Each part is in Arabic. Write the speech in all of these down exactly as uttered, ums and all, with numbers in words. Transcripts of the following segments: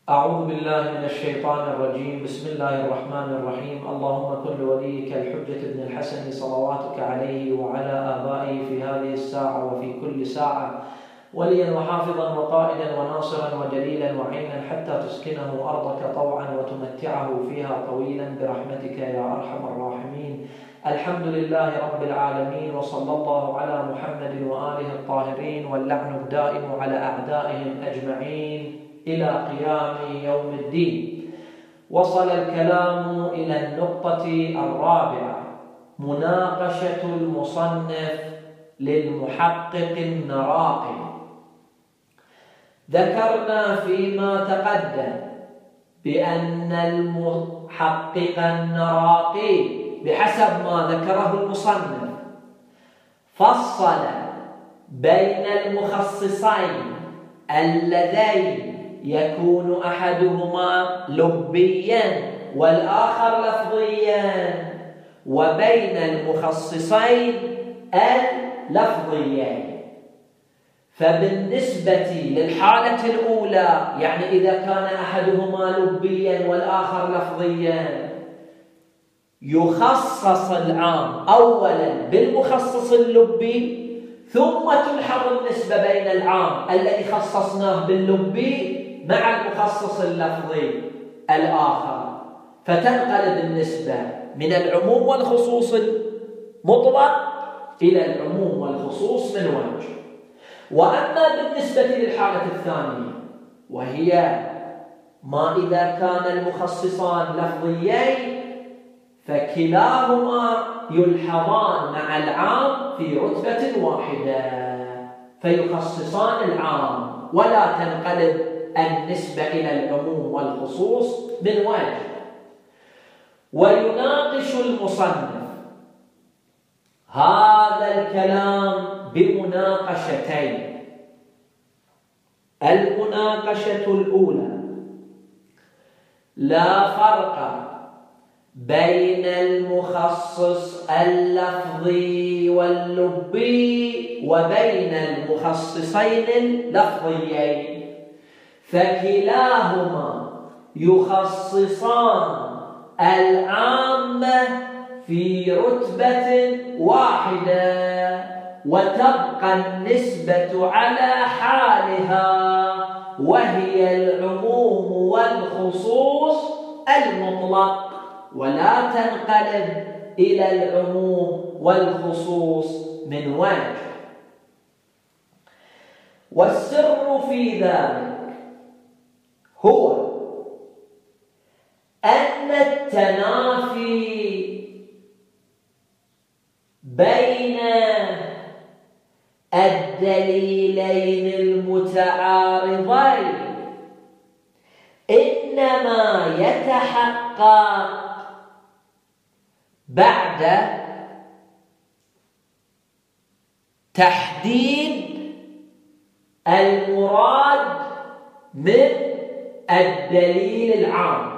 أعوذ بالله من الشيطان الرجيم. بسم الله الرحمن الرحيم. اللهم كن لوليك الحجة بن الحسن صلواتك عليه وعلى آبائه في هذه الساعة وفي كل ساعة وليا وحافظا وقائدا وناصرا وجليلا وعينا حتى تسكنه أرضك طوعا وتمتعه فيها طويلا برحمتك يا أرحم الراحمين. الحمد لله رب العالمين، وصلى الله على محمد وآله الطاهرين، واللعن الدائم على أعدائهم أجمعين إلى قيام يوم الدين. وصل الكلام إلى النقطة الرابعة، مناقشة المصنف للمحقق النراقي. ذكرنا فيما تقدم بأن المحقق النراقي بحسب ما ذكره المصنف فصل بين المخصصين اللذين يكون أحدهما لبيا والآخر لفظيا، وبين المخصصين اللفظيين. فبالنسبة للحالة الأولى، يعني إذا كان أحدهما لبيا والآخر لفظيا، يخصص العام أولا بالمخصص اللبي، ثم تلحظ النسبة بين العام الذي خصصناه باللبي مع المخصص اللفظي الآخر، فتنقلب النسبة من العموم والخصوص المطلق إلى العموم والخصوص من وجه. وأما بالنسبة للحالة الثانية، وهي ما إذا كان المخصصان لفظيين، فكلاهما يلحظان مع العام في رتبة واحدة، فيخصصان العام ولا تنقلب النسبة إلى العموم والخصوص من وجه. ويناقش المصنف هذا الكلام بمناقشتين. المناقشة الأولى: لا فرق بين المخصص اللفظي واللبي وبين المخصصين اللفظيين، فكلاهما يخصصان العامة في رتبة واحدة، وتبقى النسبة على حالها، وهي العموم والخصوص المطلق، ولا تنقلب إلى العموم والخصوص من وجه. والسر في ذلك هو أن التنافي بين الدليلين المتعارضين إنما يتحقق بعد تحديد المراد من الدليل العام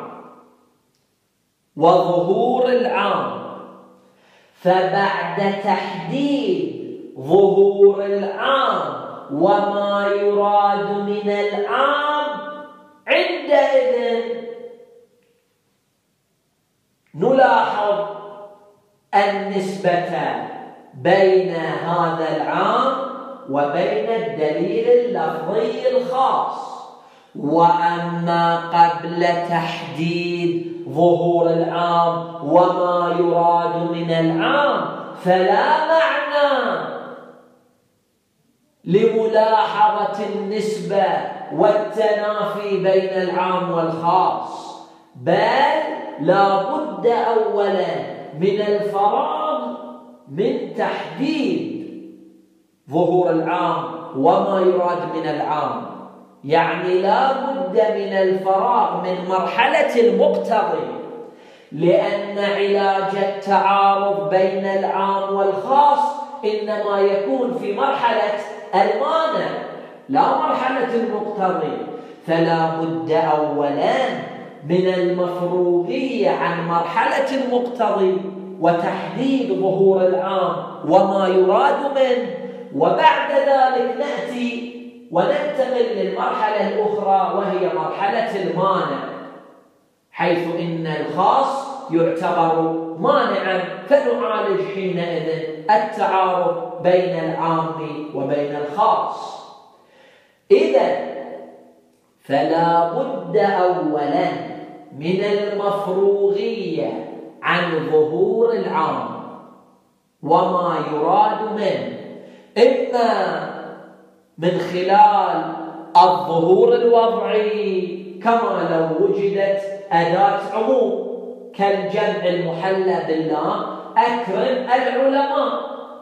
وظهور العام. فبعد تحديد ظهور العام وما يراد من العام، عندئذ نلاحظ النسبة بين هذا العام وبين الدليل اللفظي الخاص. وأما قبل تحديد ظهور العام وما يراد من العام، فلا معنى لملاحظة النسبة والتنافي بين العام والخاص، بل لا بد أولا من الفراغ من تحديد ظهور العام وما يراد من العام. يعني لا بد من الفراغ من مرحلة المقتضي، لأن علاج التعارض بين العام والخاص إنما يكون في مرحلة المانع لا مرحلة المقتضي. فلا بد أولا من المفروغية عن مرحلة المقتضي وتحديد ظهور العام وما يراد منه، وبعد ذلك نأتي وننتقل للمرحلة الأخرى وهي مرحلة المانع، حيث إن الخاص يعتبر مانعا، فنعالج حينئذ التعارض بين العام وبين الخاص. إذن فلا بد أولا من المفروغية عن ظهور العام وما يراد منه، إما من خلال الظهور الوضعي كما لو وجدت أداة عموم كالجمع المحلى باللام أكرم العلماء،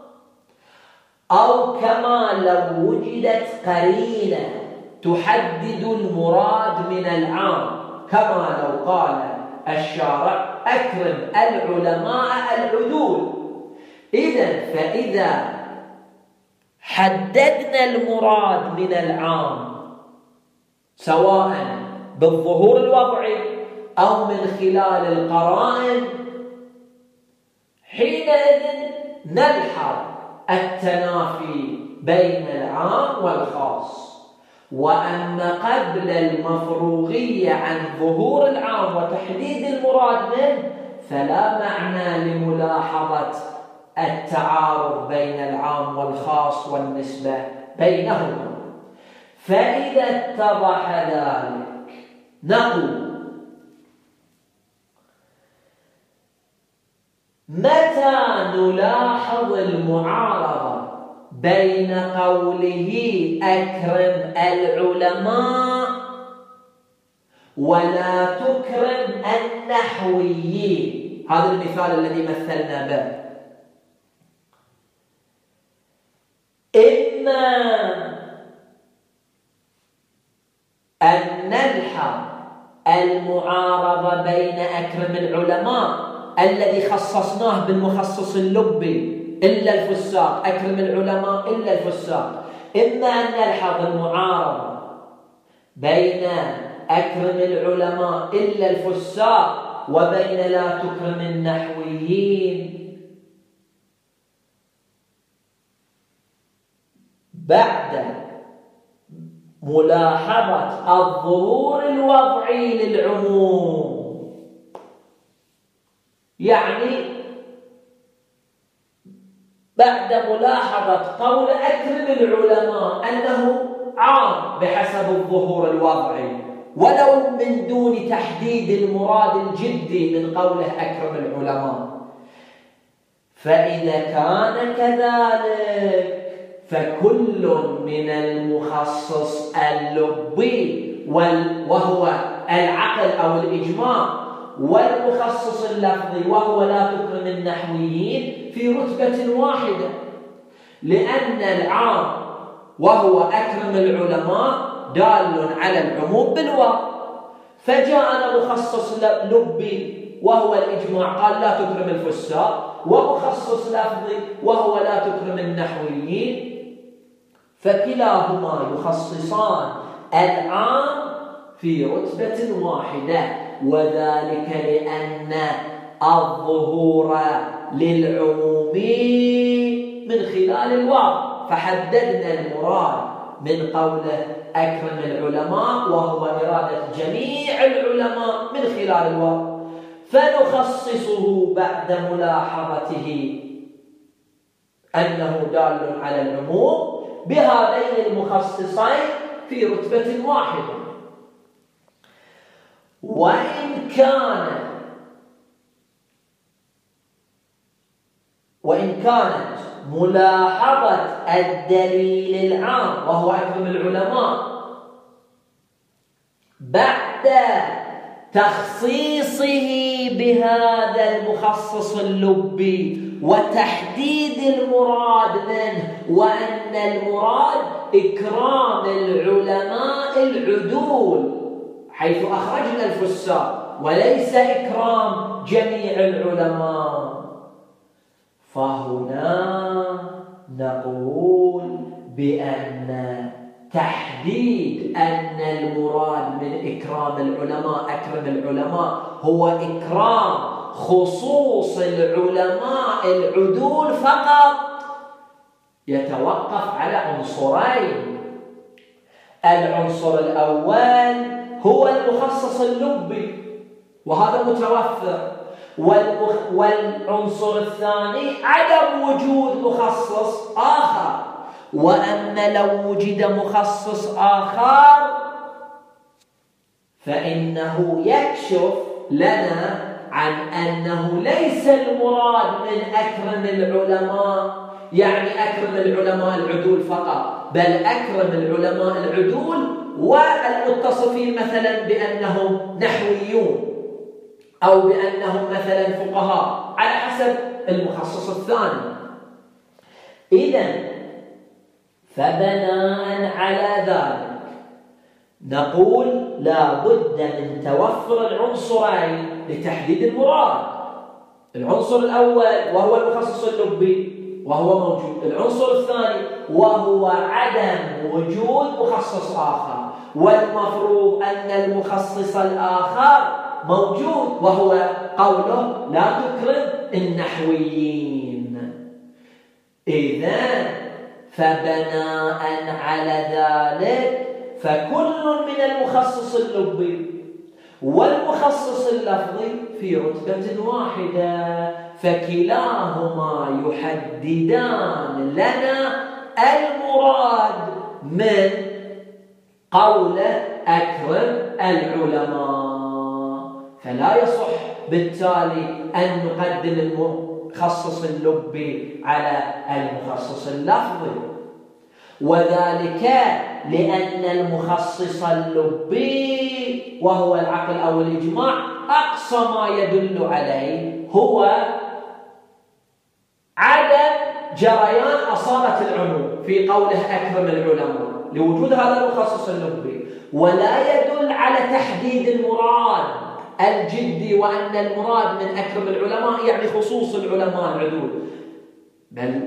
أو كما لو وجدت قرينة تحدد المراد من العام كما لو قال الشارع أكرم العلماء العدول. إذن فإذا حددنا المراد من العام سواء بالظهور الوضعي أو من خلال القرائن، حينئذ نلحظ التنافي بين العام والخاص. وأما قبل المفروغية عن ظهور العام وتحديد المراد منه فلا معنى لملاحظة التعارض بين العام والخاص والنسبة بينهما. فإذا اتضح ذلك نقول متى نلاحظ المعارضة بين قوله أكرم العلماء ولا تكرم النحويين، هذا المثال الذي مثلنا به، إما أن نلحظ المعارضة بين أكرم العلماء الذي خصصناه بالمخصص اللبي إلا الفساق، أكرم العلماء إلا الفساق، إما أن نلحظ المعارضة بين أكرم العلماء إلا الفساق وبين لا تكرم النحويين بعد ملاحظة الظهور الوضعي للعموم. يعني بعد ملاحظة قول أكرم العلماء أنه عام بحسب الظهور الوضعي ولو من دون تحديد المراد الجدي من قوله أكرم العلماء، فإذا كان كذلك فكل من المخصص اللبي وهو العقل أو الإجماع والمخصص اللفظي وهو لا تكرم النحويين في رتبة واحدة، لأن العام وهو أكرم العلماء دال على العموم بالواو، فجاءنا مخصص لبي وهو الإجماع قال لا تكرم الفساق، ومخصص لفظي وهو لا تكرم النحويين، فكلاهما يخصصان العام في رتبة واحدة، وذلك لأن الظهور للعموم من خلال الواو، فحددنا المراد من قوله أكرم العلماء وهو إرادة جميع العلماء من خلال الواو، فنخصصه بعد ملاحظته أنه دال على العموم بهذين المخصصين في رتبة واحدة. وإن كان وإن كانت ملاحظة الدليل العام وهو أكرم العلماء بعد تخصيصه بهذا المخصص اللبي وتحديد المراد منه، وأن المراد إكرام العلماء العدول حيث أخرجنا الفساق وليس إكرام جميع العلماء، فهنا نقول بأن تحديد أن المراد من إكرام العلماء أكرم العلماء هو إكرام خصوص العلماء العدول فقط يتوقف على عنصرين: العنصر الأول هو المخصص اللبي وهذا متوفر، والمخ... والعنصر الثاني عدم وجود مخصص آخر. وأما لو وجد مخصص آخر فإنه يكشف لنا عن أنه ليس المراد من أكرم العلماء، يعني أكرم العلماء العدول فقط، بل أكرم العلماء العدول والمتصفين مثلا بأنهم نحويون أو بأنهم مثلا فقهاء على حسب المخصص الثاني. إذن فبناء على ذلك نقول لا بد من توفر العنصرين لتحديد المراد. العنصر الأول وهو المخصص اللبي وهو موجود، العنصر الثاني وهو عدم وجود مخصص آخر، والمفروض أن المخصص الآخر موجود وهو قوله لا تكرم النحويين. إذن فبناء على ذلك فكل من المخصص اللبي والمخصص اللفظي في رتبة واحدة، فكلاهما يحددان لنا المراد من قول أكرم العلماء. فلا يصح بالتالي أن نقدم المخصص اللبي على المخصص اللفظي، وذلك لأن المخصص اللبي وهو العقل أو الإجماع أقصى ما يدل عليه هو عدم جريان أصالة العموم في قوله أكرم العلماء لوجود هذا المخصص اللبي، ولا يدل على تحديد المراد الجدي وأن المراد من أكرم العلماء يعني خصوص العلماء العدول، بل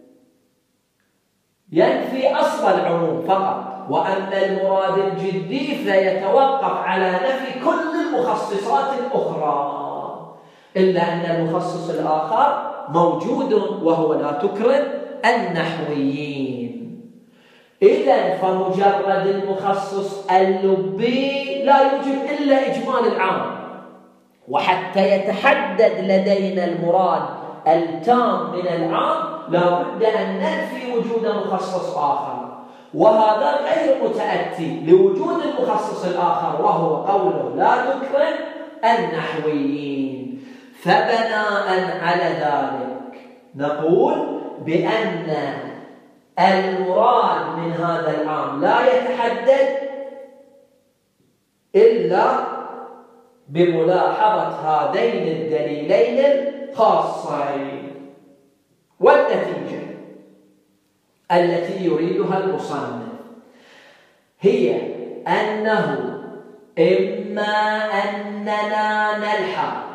ينفي أصل العموم فقط. وأما المراد الجدي فيتوقف على نفي كل المخصصات الأخرى، إلا أن المخصص الآخر موجود وهو لا تكرم النحويين. إذن فمجرد المخصص اللبي لا يوجد إلا إجمال العام، وحتى يتحدد لدينا المراد التام من العام لا بد أن ننفي وجود مخصص آخر، وهذا غير متأتي لوجود المخصص الآخر وهو قوله لا تكرم النحويين. فبناء على ذلك نقول بأن المراد من هذا العام لا يتحدد إلا بملاحظة هذين الدليلين الخاصين. والنتيجة التي يريدها المصنف هي أنه إما أننا نلحق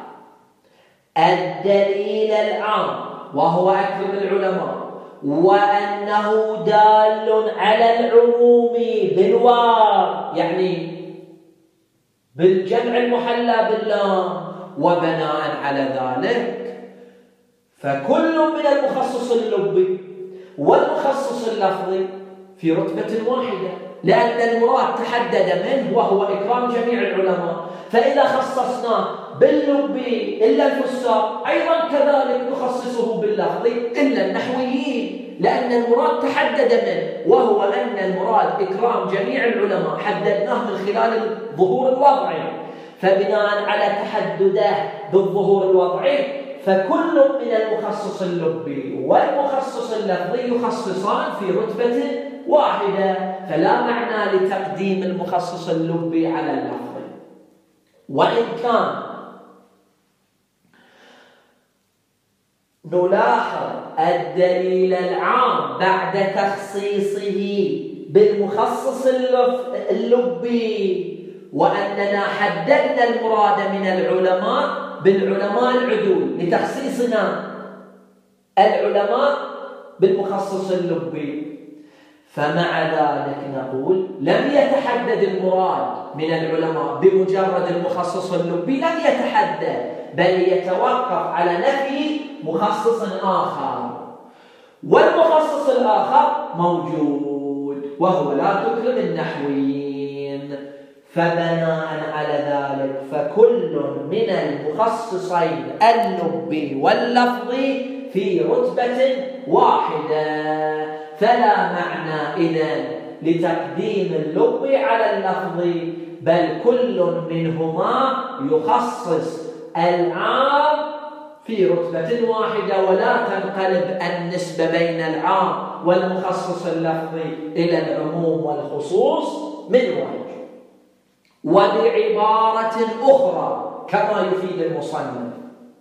الدليل العام وهو أكرم العلماء وأنه دال على العموم بالواو يعني بالجمع المحلى باللام، وبناء على ذلك فكل من المخصص اللبي والمخصص اللفظي في رتبة واحدة، لأن المراد تحدد منه وهو إكرام جميع العلماء. فإذا خصصناه باللبي إلا الفساق أيضا كذلك نخصصه باللفظي إلا النحويين، لأن المراد تحدد منه وهو أن المراد إكرام جميع العلماء حددناه من خلال الظهور الوضعي. فبناء على تحدده بالظهور الوضعي فكل من المخصص اللبي والمخصص اللفظي يخصصان في رتبة واحدة، فلا معنى لتقديم المخصص اللبي على اللفظي. وإن كان نلاحظ الدليل العام بعد تخصيصه بالمخصص اللبي وأننا حددنا المراد من العلماء بالعلماء العدول لتخصيصنا العلماء بالمخصص اللبي، فمع ذلك نقول لم يتحدد المراد من العلماء بمجرد المخصص اللبي، لم يتحدد بل يتوقف على نفي مخصص آخر، والمخصص الآخر موجود وهو لا تكرم النحويين. فبناء على ذلك فكل من المخصصين اللبي واللفظي في رتبة واحدة، فلا معنى إذن لتقديم اللبي على اللفظي، بل كل منهما يخصص العام في رتبة واحدة، ولا تنقلب النسبة بين العام والمخصص اللفظي إلى العموم والخصوص من وجه. وبعبارة أخرى كما يفيد المصنف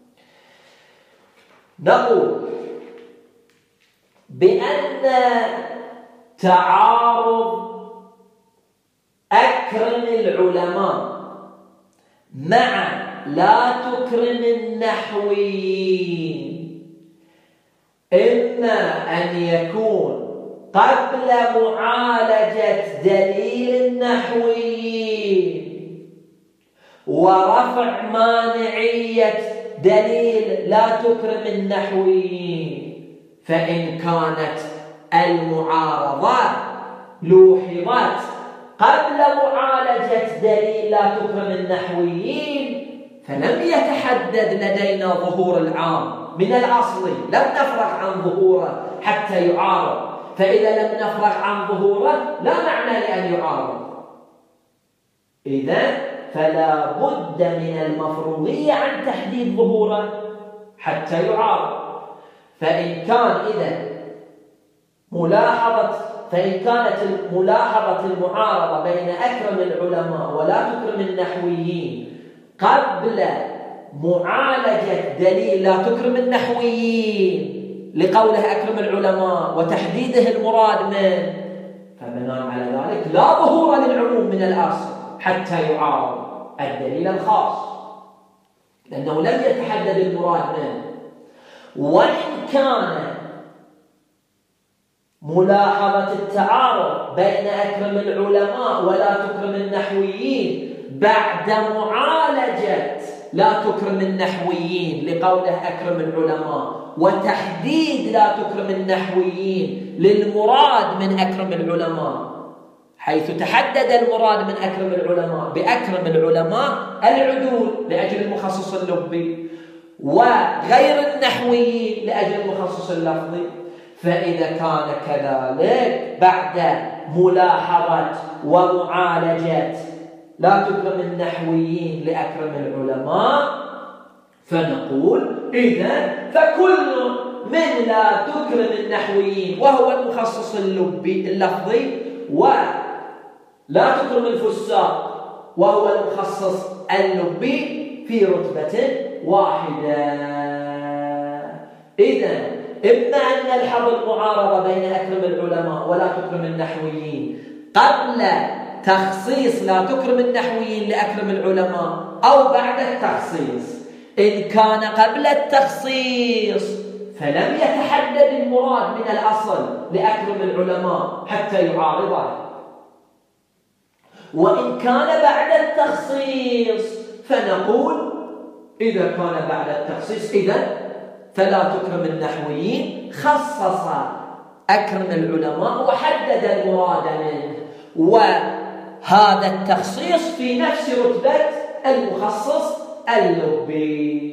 نقول بأن تعارض أكرم العلماء مع لا تكرم النحويين إما أن يكون قبل معالجة دليل النحويين ورفع مانعية دليل لا تكرم النحويين، فإن كانت المعارضة لوحظت قبل معالجة دليل لا تكرم النحويين فلم يتحدد لدينا ظهور العام من الأصل، لم نفرغ عن ظهوره حتى يعارض، فإذا لم نفرغ عن ظهوره لا معنى لأن يعارض. إذن فلا بد من المفروضية عن تحديد ظهوره حتى يعارض. فإن كان إذن ملاحظة فإن كانت ملاحظة المعارضة بين أكرم العلماء ولا تكرم النحويين قبل معالجة دليل لا تكرم النحويين لقوله أكرم العلماء وتحديده المراد منه، فبناء على ذلك لا ظهور للعموم من الأصل حتى يعارض الدليل الخاص، لأنه لم يتحدد المراد منه. وإن كان ملاحظة التعارض بين أكرم العلماء ولا تكرم النحويين بعد معالجة لا تكرم النحويين لقوله أكرم العلماء وتحديد لا تكرم النحويين للمراد من أكرم العلماء، حيث تحدد المراد من أكرم العلماء بأكرم العلماء العدول لأجل المخصص اللبي وغير النحويين لأجل المخصص اللفظي. فإذا كان كذلك بعد ملاحظة ومعالجة لا تكرم النحويين لأكرم العلماء فنقول إذن فكل من لا تكرم النحويين وهو المخصص اللبي اللفظي ولا تكرم الفساق وهو المخصص اللبي في رتبة واحدة. إذن إما أن نلحظ المعارضة بين أكرم العلماء ولا تكرم النحويين قبل تخصيص لا تكرم النحويين لأكرم العلماء أو بعد التخصيص. إن كان قبل التخصيص فلم يتحدد المراد من الأصل لأكرم العلماء حتى يعارضه، وإن كان بعد التخصيص فنقول إذا كان بعد التخصيص إذن فلا تكرم النحويين خصص أكرم العلماء وحدد المراد منه، وهذا التخصيص في نفس رتبة المخصص اللبي.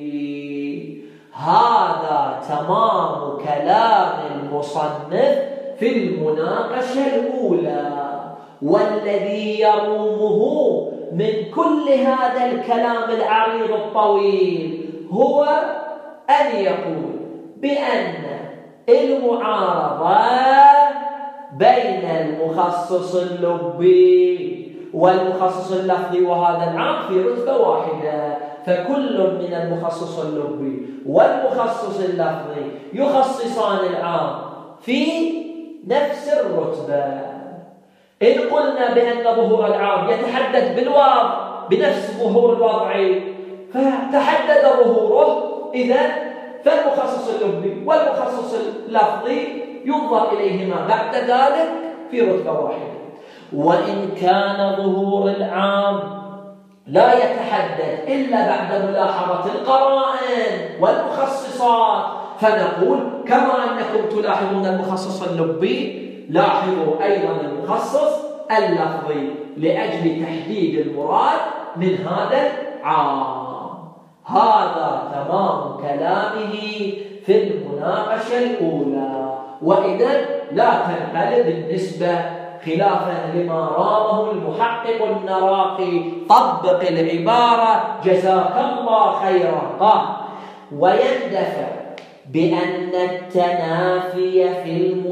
هذا تمام كلام المصنف في المناقشة الأولى، والذي يرومه من كل هذا الكلام العريض الطويل هو أن يقول بأن المعارضة بين المخصص اللبي والمخصص اللفظي وهذا العام في رتبة واحدة، فكل من المخصص اللبي والمخصص اللفظي يخصصان العام في نفس الرتبة. إن قلنا بأن ظهور العام يتحدد بالوضع بنفس ظهور الوضعي فتحدد ظهوره، إذن فالمخصص اللبي والمخصص اللفظي ينظر إليهما بعد ذلك في رتبة واحدة. وإن كان ظهور العام لا يتحدد إلا بعد ملاحظة القرائن والمخصصات فنقول كما أنكم تلاحظون المخصص اللبي لاحظوا أيضا المخصص اللفظي لأجل تحديد المراد من هذا العام. هذا تمام كلامه في المناقشة الأولى. وإذا لا تنقلب بالنسبة خلافا لما رامه المحقق النراقي، طبق العبارة جزاك الله خيرا. قال: ويندفع بأن التنافي في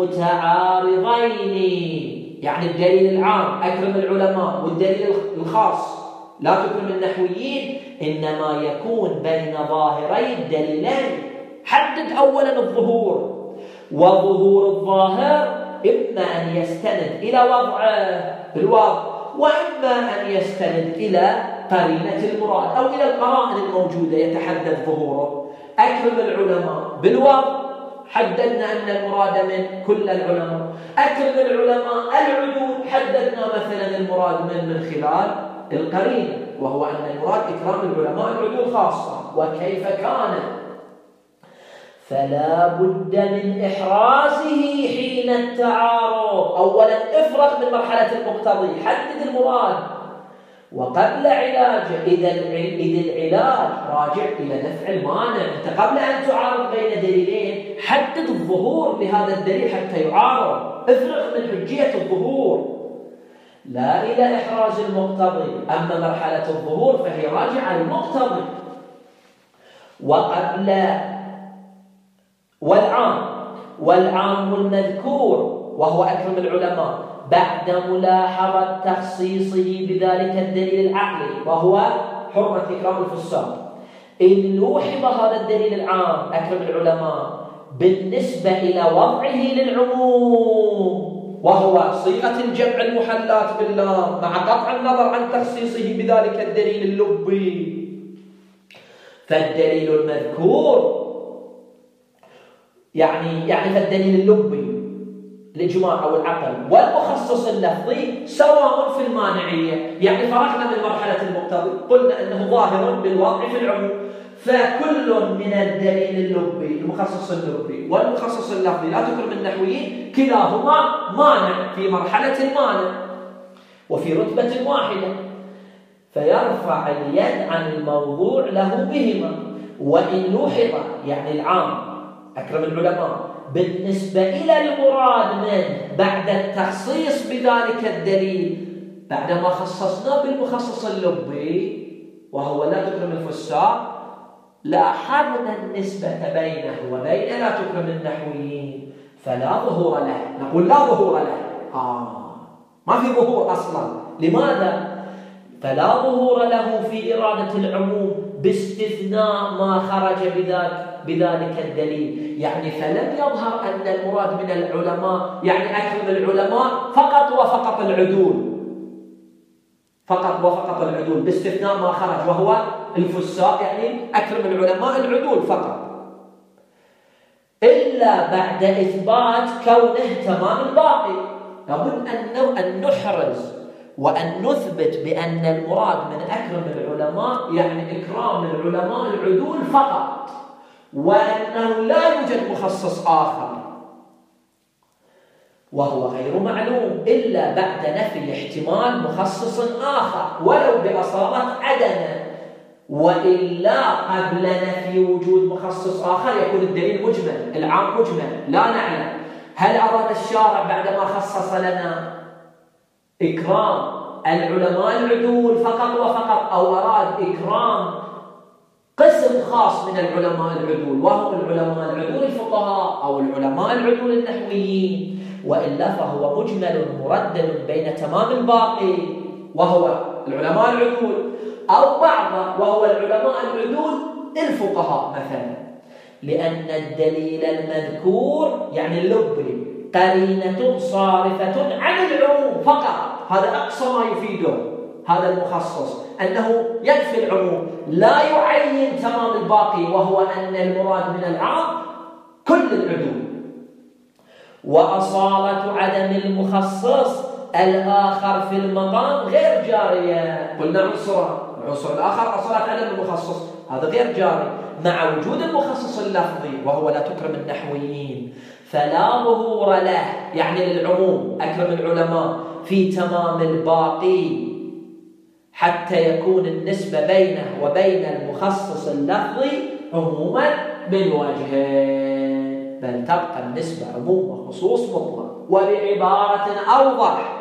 المتعارضين، يعني الدليل العام أكرم العلماء والدليل الخاص لا تكرم النحويين، إنما يكون بين ظاهري الدليلين. حدد أولا الظهور، وظهور الظاهر إما أن يستند إلى وضعه بالوضع، وإما أن يستند إلى قرينة المراد أو إلى القرائن الموجودة يتحدد ظهوره. أكرم العلماء بالوضع، حددنا أن المراد من كل العلماء. أكرم العلماء العدول، حددنا مثلا المراد من من خلال القرينة، وهو أن المراد إكرام العلماء العدول خاصة. وكيف كان؟ فلا بد من إحرازه حين التعارض. أولا افرق من مرحلة المقتضي، حدد المراد، وقبل علاجه إذا العلاج راجع إلى دفع المانع. أنت قبل أن تعارض بين دليلين حدد الظهور لهذا الدليل حتى يعارض، افرق من حجية الظهور لا إلى إحراز المقتضي. أما مرحلة الظهور فهي راجعة للمقتضي. وقبل والعام والعام المذكور وهو أكرم العلماء بعد ملاحظة تخصيصه بذلك الدليل العقلي وهو حرمة إكرام الفساق. إن لوحظ هذا الدليل العام أكرم العلماء بالنسبة إلى وضعه للعموم وهو صيغة الجمع المحلات بالله مع قطع النظر عن تخصيصه بذلك الدليل اللبي، فالدليل المذكور يعني يعني فالدليل اللبي الإجماع أو العقل والمخصص اللفظي سواء في المانعية. يعني فرقنا من مرحلة المقتضي، قلنا أنه ظاهر بالوضع في العموم، فكل من الدليل اللبي المخصص اللبي والمخصص اللفظي لا تكرم النحويين كلاهما مانع في مرحلة المانع وفي رتبة واحدة، فيرفع اليد عن الموضوع له بهما. وإن لوحظ يعني العام أكرم العلماء بالنسبة إلى المراد منه بعد التخصيص بذلك الدليل، بعدما خصصنا بالمخصص اللبي وهو لا تكرم الفساق، لاحظنا النسبة بينه وبين لا تكرم النحويين، فلا ظهور له. نقول لا ظهور له، آه ما في ظهور أصلا. لماذا؟ فلا ظهور له في إرادة العموم باستثناء ما خرج بذلك بذلك الدليل. يعني فلم يظهر أن المراد من العلماء يعني أكرم العلماء فقط وفقط العدول، فقط وفقط العدول باستثناء ما خرج وهو الفساق، يعني أكرم العلماء العدول فقط، إلا بعد إثبات كونه تمام الباقي. لابد أن نحرز وأن نثبت بأن المراد من أكرم العلماء يعني إكرام العلماء العدول فقط، وأنه لا يوجد مخصص آخر وهو غير معلوم إلا بعد نفي احتمال مخصص آخر ولو بأصالة عدمه، وإلا قبل نفي وجود مخصص آخر يكون الدليل مجمل، العام مجمل لا نعلم هل أراد الشارع بعدما خصص لنا إكرام العلماء العدول فقط وفقط أو أراد إكرام قسم خاص من العلماء العدول وهم العلماء العدول الفقهاء أو العلماء العدول النحويين، وإلا فهو مجمل مردد بين تمام الباقي وهو العلماء العدول أو بعض وهو العلماء العدول الفقهاء مثلا، لأن الدليل المذكور يعني اللبي قرينة صارفة عن العموم فقط. هذا أقصى ما يفيده هذا المخصص، أنه ينفي العموم لا يعين تمام الباقي وهو أن المراد من العام كل العدول. وأصالة عدم المخصص الآخر في المقام غير جارية. قلنا عنصران، العنصر الآخر أصالة عدم المخصص هذا غير جاري، مع وجود المخصص اللفظي وهو لا تكرم النحويين فلا ظهور له، يعني للعموم أكرم العلماء في تمام الباقي حتى يكون النسبة بينه وبين المخصص اللفظي عموما من وجهين، بل تبقى النسبة عموم وخصوص مطلق. وبعبارة أوضح،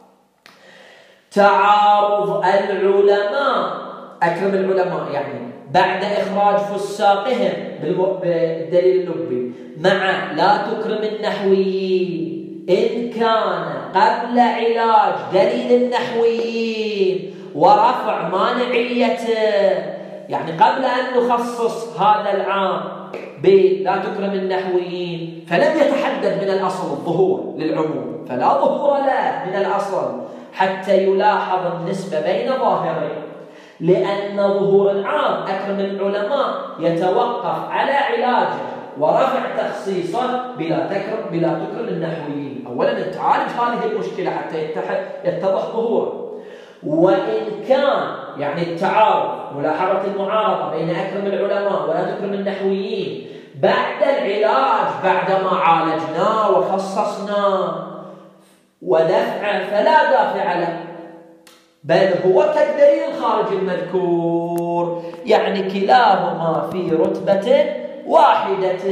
تعارض العلماء أكرم العلماء يعني بعد إخراج فساقهم بالدليل اللبي مع لا تكرم النحويين إن كان قبل علاج دليل النحويين ورفع مانعيته، يعني قبل أن نخصص هذا العام بلا تكرم النحويين فلم يتحدد من الأصل الظهور للعموم، فلا ظهور له من الأصل حتى يلاحظ النسبة بين ظاهرين، لأن ظهور العام أكرم العلماء يتوقف على علاجه ورفع تخصيصه بلا تكرم بلا تكرم النحويين. أولا تعالج هذه المشكلة حتى يتضح ظهوره. وإن كان يعني التعارض ملاحظة المعارضة بين أكرم العلماء ولا تكرم النحويين بعد العلاج بعدما عالجناه وخصصناه ودفعه فلا دافع له، بل هو كالدليل الخارج المذكور، يعني كلاهما في رتبة واحدة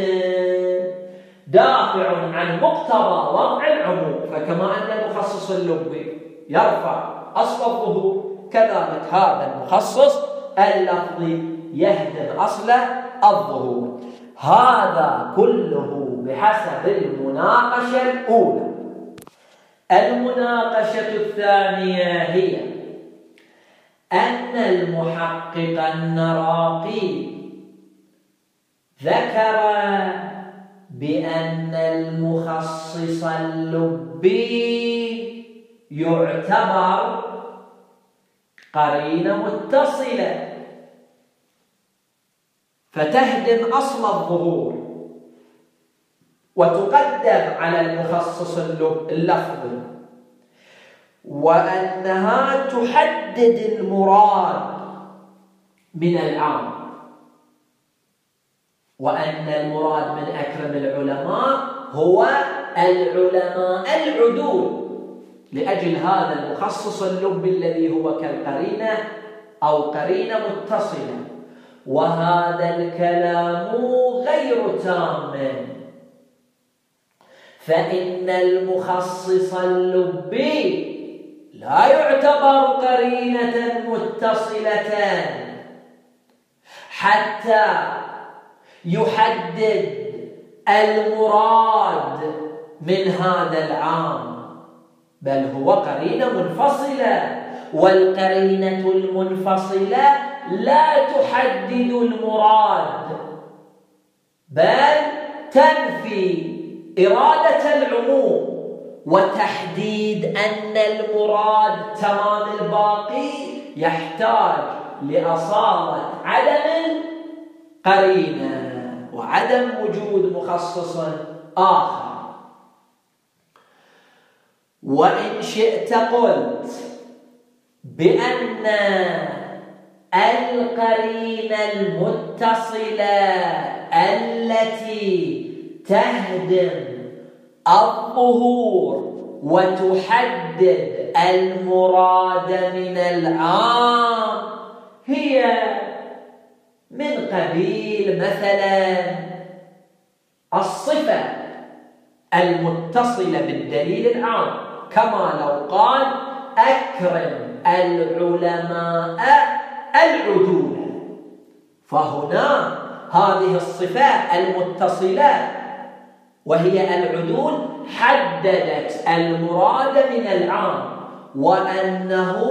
دافع عن مقتضى وضع العموم. فكما أن المخصص اللبي يرفع أصل الظهور كذلك هذا المخصص اللفظي يهدم أصل الظهور. هذا كله بحسب المناقشة الأولى. المناقشة الثانية هي أن المحقق النراقي ذكر بأن المخصص اللبي يعتبر قرينة متصلة فتهدم أصل الظهور وتقدم على المخصص اللفظي، وأنها تحدد المراد من العام، وأن المراد من أكرم العلماء هو العلماء العدول، لأجل هذا المخصص اللبي الذي هو كالقرينة أو قرينة متصلة. وهذا الكلام غير تام، فإن المخصص اللبي لا يعتبر قرينة متصلة حتى يحدد المراد من هذا العام، بل هو قرينة منفصلة، والقرينة المنفصلة لا تحدد المراد بل تنفي إرادة العموم وتحديد أن المراد تمام الباقي يحتاج لأصالة عدم قرينة وعدم وجود مخصص آخر. وإن شئت قلت بأن القرينة المتصلة التي تهدم الظهور وتحدد المراد من العام هي من قبيل مثلا الصفة المتصلة بالدليل العام، كما لو قال أكرم العلماء العدول، فهنا هذه الصفة المتصلة وهي العدول حددت المراد من العام وأنه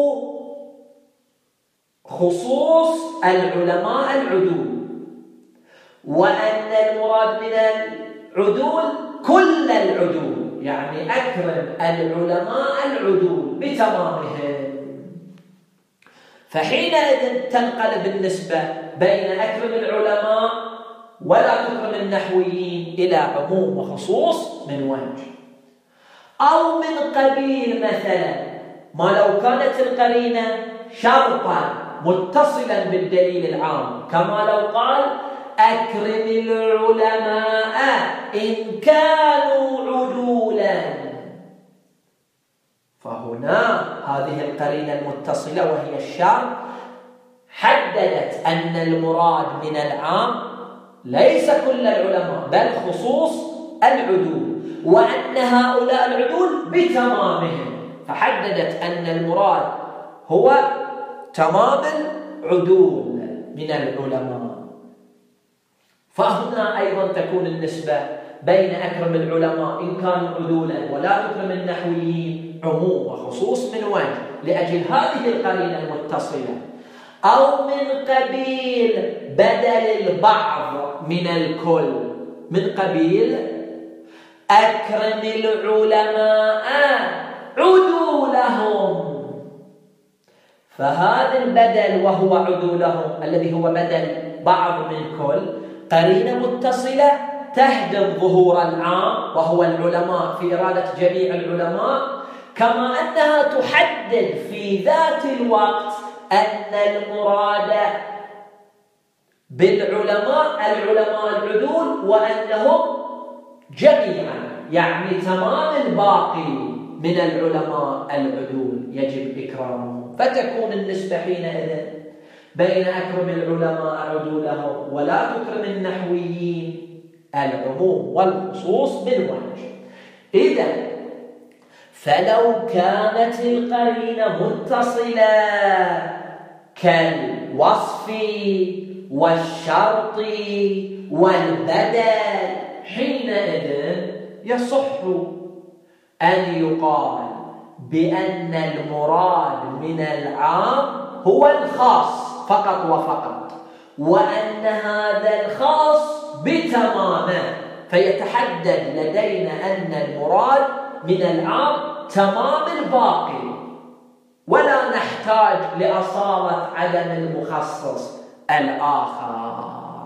خصوص العلماء العدول، وأن المراد من العدول كل العدول، يعني أكرم العلماء العدول بتمامهم. فحينئذ تنقلب النسبة بين أكرم العلماء ولا تكرم النحويين إلى عموم وخصوص من وجه، أو من قبيل مثلا ما لو كانت القرينة شرطا متصلا بالدليل العام، كما لو قال أكرم العلماء إن كانوا عدولا، فهنا هذه القرينة المتصلة وهي الشرط حددت أن المراد من العام ليس كل العلماء بل خصوص العدول، وأن هؤلاء العدول بتمامهم، فحددت أن المراد هو تمام العدول من العلماء. فهنا أيضا تكون النسبة بين أكرم العلماء إن كانوا عدولا ولا تكرم النحويين عموم وخصوص من وجه لأجل هذه القرينة المتصلة، أو من قبيل بدل البعض من الكل، من قبيل أكرم العلماء عدولهم، فهذا البدل وهو عدولهم الذي هو بدل بعض من كل قرينة متصلة تهدم ظهور العام وهو العلماء في إرادة جميع العلماء، كما أنها تحدد في ذات الوقت أن المراد بالعلماء العلماء العدول وأنهم جميعا، يعني تمام الباقي من العلماء العدول يجب إكرامهم. فتكون النسبة حينئذ بين أكرم العلماء عدولهم ولا تكرم النحويين العموم والخصوص بالوجه. إذن فلو كانت القرينة متصلة كالوصف والشرط والبدل، حينئذ يصح أن يقال بأن المراد من العام هو الخاص فقط وفقط، وأن هذا الخاص بتمامه، فيتحدد لدينا أن المراد من العام تمام الباقي، ولا نحتاج لأصالة عدم المخصص الآخر.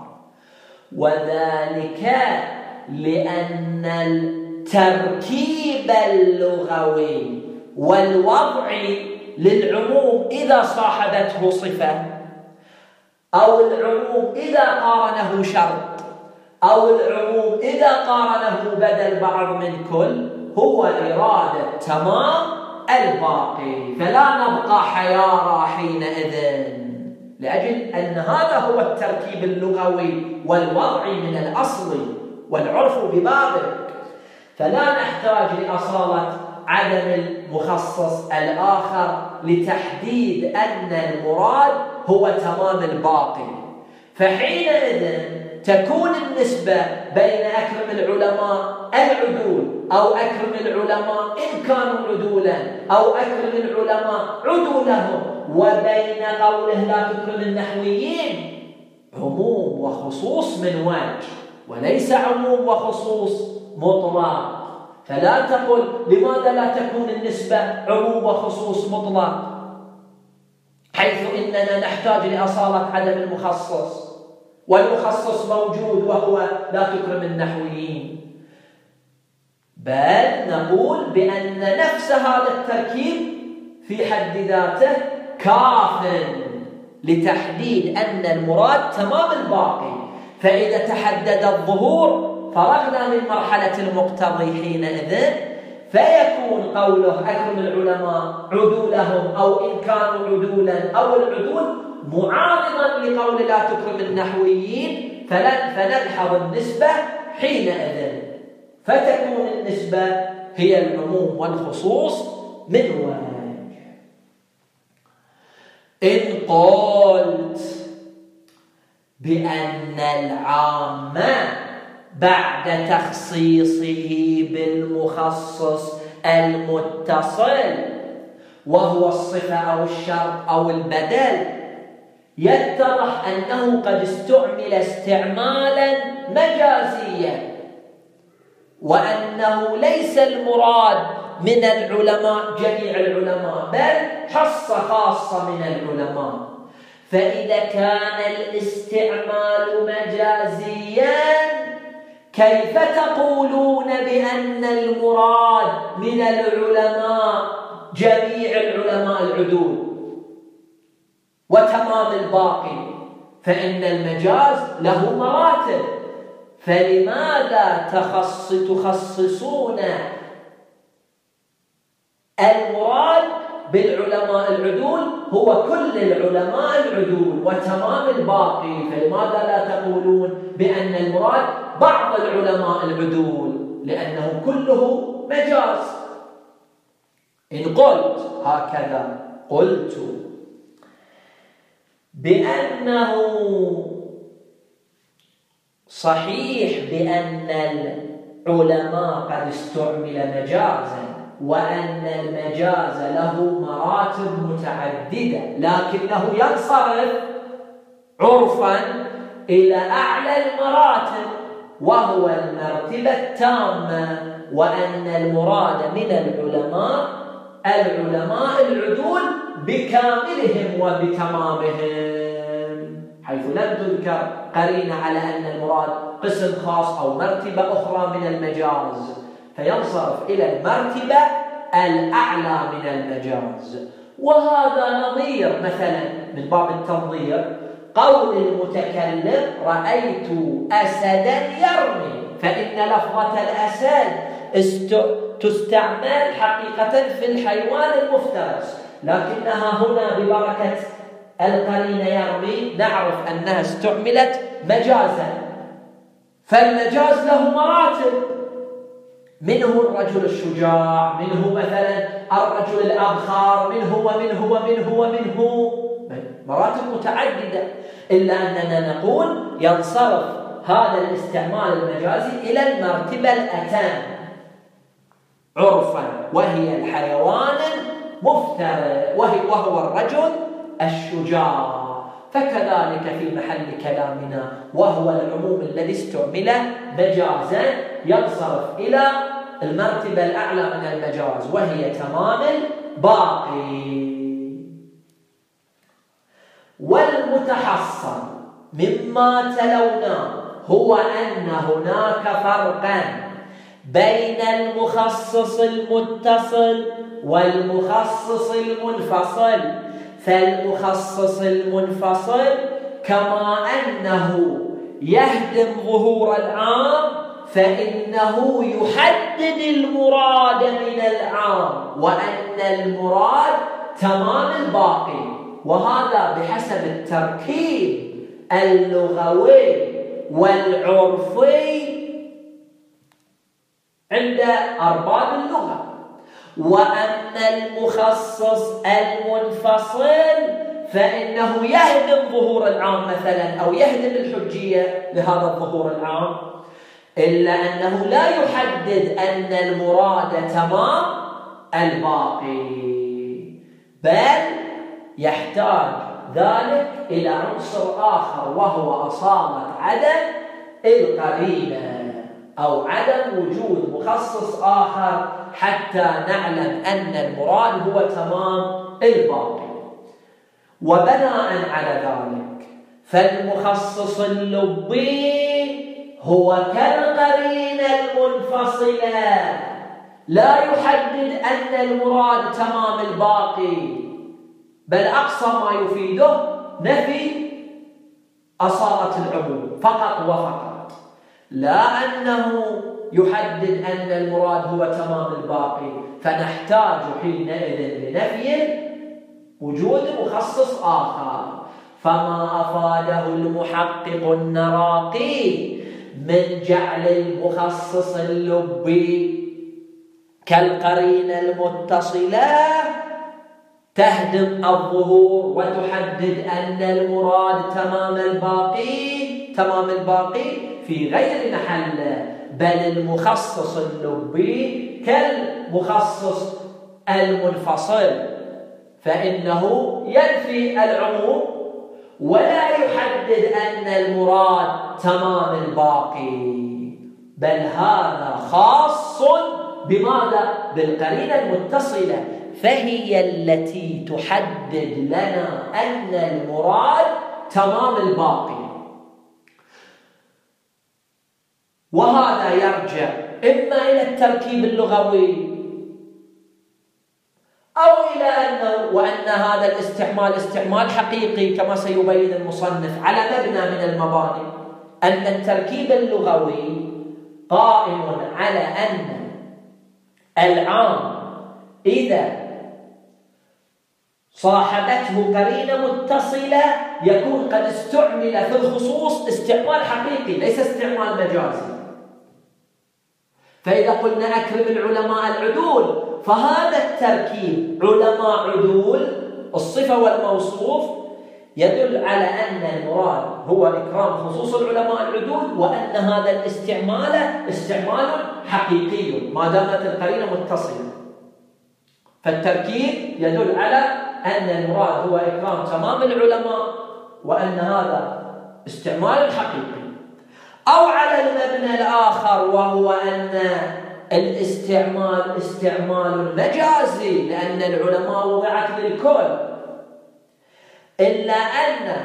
وذلك لأن التركيب اللغوي والوضعي للعموم إذا صاحبته صفة، أو العموم إذا قارنه شرط، أو العموم إذا قارنه بدل بعض من كل، هو إرادة تمام الباقي، فلا نبقى حيارى حينئذ، لأجل أن هذا هو التركيب اللغوي والوضعي من الأصل والعرف ببابه، فلا نحتاج لأصالة عدم المخصص الآخر لتحديد أن المراد هو تمام الباقي. فحينئذ تكون النسبة بين أكرم العلماء العدول أو أكرم العلماء إن كانوا عدولا أو أكرم العلماء عدولهم، وبين قوله لا تكرم النحويين عموم وخصوص من وجه، وليس عموم وخصوص مطلق. فلا تقل لماذا لا تكون النسبة عموم وخصوص مطلق، حيث إننا نحتاج لأصالة عدم المخصص، والمخصص موجود وهو لا تكرم النحويين، بل نقول بأن نفس هذا التركيب في حد ذاته كاف لتحديد أن المراد تمام الباقي. فإذا تحدد الظهور فرغنا من مرحلة المقتضي حينئذ، فيكون قوله أكرم العلماء عدولهم أو إن كانوا عدولا أو العدول معارضا لقول لا تكرم النحويين، فنلحظ النسبة حينئذ، فتكون النسبة هي العموم والخصوص من وجه. إن قلت بأن العام بعد تخصيصه بالمخصص المتصل وهو الصفة أو الشرط أو البدل، يتضح أنه قد استعمل استعمالا مجازيا، وأنه ليس المراد من العلماء جميع العلماء بل حصة خاصة من العلماء. فإذا كان الاستعمال مجازيا كيف تقولون بأن المراد من العلماء جميع العلماء العدول؟ وتمام الباقي، فإن المجاز له مراتب. فلماذا تخص تخصصون المراد بالعلماء العدول هو كل العلماء العدول وتمام الباقي؟ فلماذا لا تقولون بأن المراد بعض العلماء العدول؟ لأنه كله مجاز. إن قلت هكذا، قلت بأنه صحيح بأن العلماء قد استعمل مجازا، وأن المجاز له مراتب متعددة، لكنه ينصرف عرفا إلى أعلى المراتب وهو المرتبة التامة، وأن المراد من العلماء العلماء العدول بكاملهم وبتمامهم، حيث لم تذكر قرينة على أن المراد قسم خاص أو مرتبة أخرى من المجاز، فينصرف إلى المرتبة الأعلى من المجاز. وهذا نظير مثلا من باب التنظير قول المتكلم رأيت أسدا يرمي، فإن لفظة الأسد تستعمل حقيقة في الحيوان المفترس، لكنها هنا ببركة القرينة يرمي نعرف أنها استعملت مجازا. فالمجاز له مراتب، منه الرجل الشجاع، منه مثلا الرجل الأبخار، منه ومنه ومنه ومنه مراتب متعددة، إلا أننا نقول ينصرف هذا الاستعمال المجازي إلى المرتبة الأتم عرفا، وهي الحيوان المفترس، وهو الرجل الشجاع. فكذلك في محل كلامنا وهو العموم الذي استعمل مجازا ينصرف إلى المرتبة الأعلى من المجاز وهي تمام الباقي. والمتحصل مما تلوناه هو أن هناك فرقا بين المخصص المتصل والمخصص المنفصل. فالمخصص المنفصل كما أنه يهدم ظهور العام فإنه يحدد المراد من العام، وأن المراد تمام الباقي. وهذا بحسب التركيب اللغوي والعرفي عند أرباب اللغة. وأن المخصص المنفصل فإنه يهدم ظهور العام مثلا، أو يهدم الحجية لهذا الظهور العام، إلا أنه لا يحدد أن المراد تمام الباقي، بل يحتاج ذلك إلى عنصر آخر وهو أصالة عدم القرينة أو عدم وجود مخصص آخر حتى نعلم أن المراد هو تمام الباقي. وبناء على ذلك فالمخصص اللبي هو كالقرينة المنفصلة، لا يحدد أن المراد تمام الباقي، بل أقصى ما يفيده نفي أصالة العموم فقط وفقط، لا أنه يحدد أن المراد هو تمام الباقي، فنحتاج حينئذ لنفي وجود مخصص آخر. فما أفاده المحقق النراقي من جعل المخصص اللبي كالقرينة المتصلة تهدم الظهور وتحدد أن المراد تمام الباقي تمام الباقي في غير محله، بل المخصص اللبي كالمخصص المنفصل، فإنه ينفي العموم ولا يحدد أن المراد تمام الباقي، بل هذا خاص بماذا؟ بالقرينة المتصلة، فهي التي تحدد لنا أن المراد تمام الباقي. وهذا يرجع إما إلى التركيب اللغوي أو إلى أنه وأن هذا الاستعمال استعمال حقيقي كما سيبين المصنف على مبنى من المباني، أن التركيب اللغوي قائم على أن العام إذا صاحبته قرينة متصلة يكون قد استعمل في الخصوص استعمال حقيقي ليس استعمال مجازي. فإذا قلنا أكرم العلماء العدول، فهذا التركيب علماء عدول الصفة والموصوف يدل على أن المراد هو إكرام خصوص العلماء العدول، وأن هذا الاستعمال استعمال حقيقي ما دامت القرينة متصلة. فالتركيب يدل على أن المراد هو إكرام تمام العلماء، وأن هذا استعمال حقيقي. أو على المبنى الآخر وهو أن الاستعمال استعمال مجازي لأن العلماء وضعت للكل، إلا أن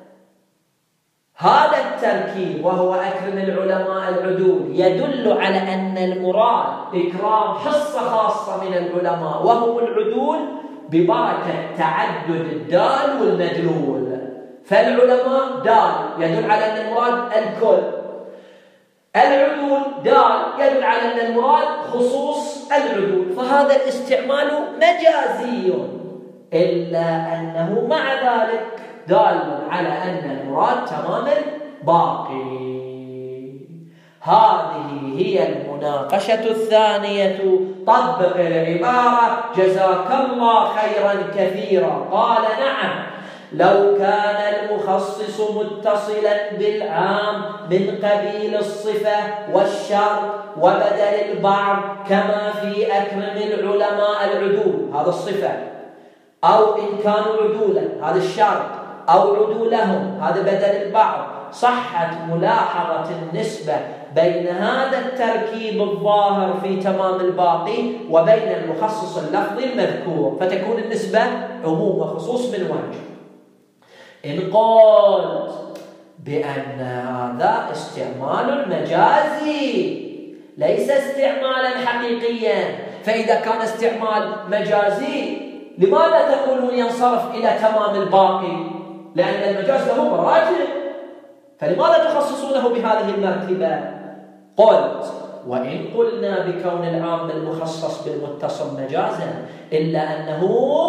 هذا التركيب وهو أكرم العلماء العدول يدل على أن المراد إكرام حصة خاصة من العلماء وهم العدول ببركة تعدد الدال والمدلول. فالعلماء دال يدل على أن المراد الكل، العدول دال يدل على أن المراد خصوص العدول، فهذا الاستعمال مجازي، إلا أنه مع ذلك دال على أن المراد تمام الباقي. هذه هي المناقشة الثانية. طبق العبارة جزاك الله خيرا كثيرا. قال نعم، لو كان المخصص متصلا بالعام من قبيل الصفة والشرط وبدل البعض كما في أكرم العلماء العدول، هذا الصفة، أو إن كانوا عدولا هذا الشرط، أو عدولهم هذا بدل البعض، صحت ملاحظة النسبة بين هذا التركيب الظاهر في تمام الباقي وبين المخصص اللفظي المذكور، فتكون النسبة عموم وخصوص من وجه. إن قلت بأن هذا استعمال مجازي ليس استعمالا حقيقيا، فإذا كان استعمال مجازي لماذا تقولون ينصرف إلى تمام الباقي؟ لأن المجاز له مراتب، فلماذا تخصصونه بهذه المرتبة؟ قلت وإن قلنا بكون العام المخصص بالمتصل مجازا، إلا أنه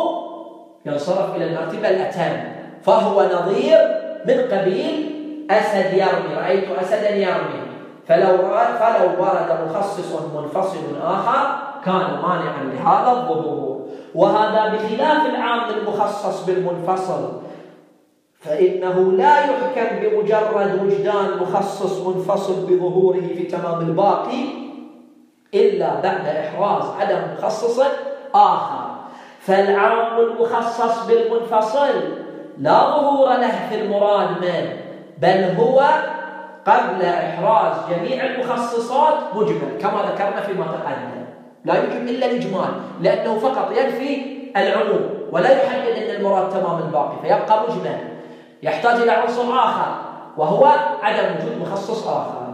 ينصرف إلى المرتبة الأتم، فهو نظير من قبيل أسد يرمي، رأيت أسدا يرمي، فلو فلو ورد مخصص منفصل آخر كان مانعا لهذا الظهور. وهذا بخلاف العام المخصص بالمنفصل، فإنه لا يحكم بمجرد وجدان مخصص منفصل بظهوره في تمام الباقي إلا بعد إحراز عدم مخصص آخر. فالعام المخصص بالمنفصل لا ظهور له في المراد منه، بل هو قبل إحراز جميع المخصصات مجمل كما ذكرنا فيما تقدم، لا يجب إلا الإجمال لأنه فقط ينفي العموم ولا يحدد أن المراد تمام الباقي، فيبقى مجمل يحتاج إلى عنصر آخر وهو عدم وجود مخصص آخر.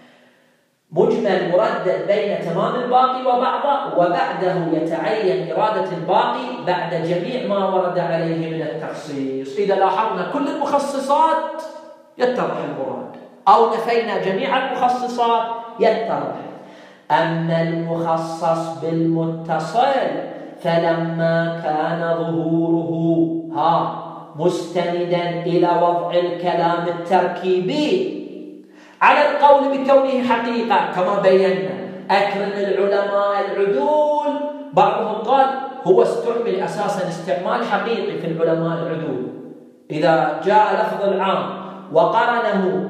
مجمل مردد بين تمام الباقي وبعضه، وبعده يتعين إرادة الباقي بعد جميع ما ورد عليه من التخصيص. إذا لاحظنا كل المخصصات يتضح المراد، أو نفينا جميع المخصصات يتضح. أما المخصص بالمتصل فلما كان ظهوره ها مستندا إلى وضع الكلام التركيبي على القول بكونه حقيقة كما بينا، أكرم العلماء العدول، بعضهم قال هو استعمل أساسا استعمال حقيقي في العلماء العدول، إذا جاء لفظ العام وقرنه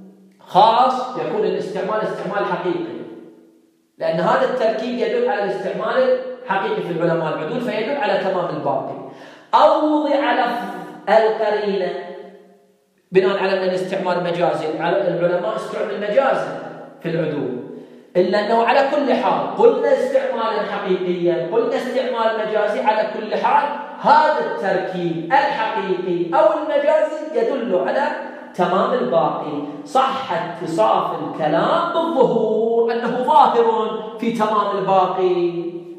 خاص يكون الاستعمال استعمال حقيقي، لأن هذا التركيب يدل على الاستعمال الحقيقي في العلماء العدول فيدل على تمام الباقي. أو وضع لفظ القرينة بناء على أن الاستعمال مجازي، العلماء استعمل مجازا في العدول، إلا أنه على كل حال قلنا استعمالا حقيقيا قلنا استعمال مجازي، على كل حال هذا التركيب الحقيقي أو المجازي يدل على تمام الباقي. صح اتصاف الكلام بالظهور أنه ظاهر في تمام الباقي.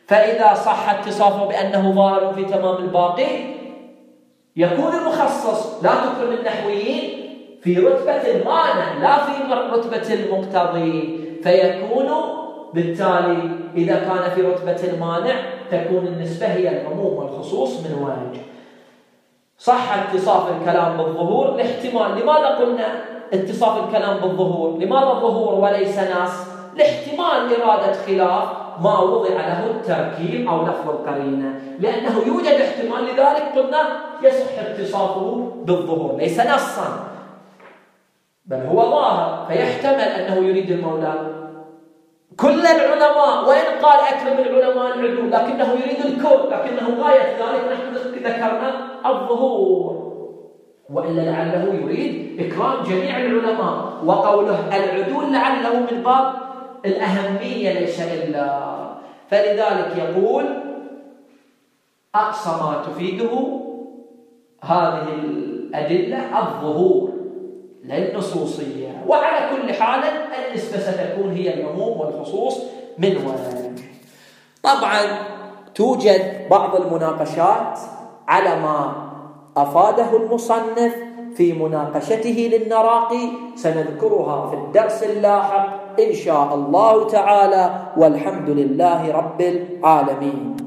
فإذا صح اتصافه بأنه ضارب في تمام الباقي يكون المخصص لا تكرم النحويين في رتبة المانع لا في رتبة المقتضي، فيكون بالتالي إذا كان في رتبة المانع تكون النسبة هي العموم والخصوص من وجه. صح اتصاف الكلام بالظهور لاحتمال. لماذا قلنا اتصاف الكلام بالظهور؟ لماذا الظهور وليس نص؟ لاحتمال إرادة خلاف ما وضع له التركيب أو لفظ القرينة، لأنه يوجد احتمال، لذلك قلنا يصح اتصافه بالظهور، ليس نصا بل هو ظاهر، فيحتمل أنه يريد المولى كل العلماء، وإن قال أكرم العلماء العدول لكنه يريد الكل، لكنه غاية ذلك نحن ذكرنا الظهور، وإلا لعله يريد إكرام جميع العلماء، وقوله العدول لعله من باب الأهمية ليس إلا. فلذلك يقول أقصى ما تفيده هذه الأدلة الظهور للنصوصية، وعلى كل حال النسبة ستكون هي العموم والخصوص من وجه. طبعا توجد بعض المناقشات على ما أفاده المصنف في مناقشته للنراقي، سنذكرها في الدرس اللاحق إن شاء الله تعالى، والحمد لله رب العالمين.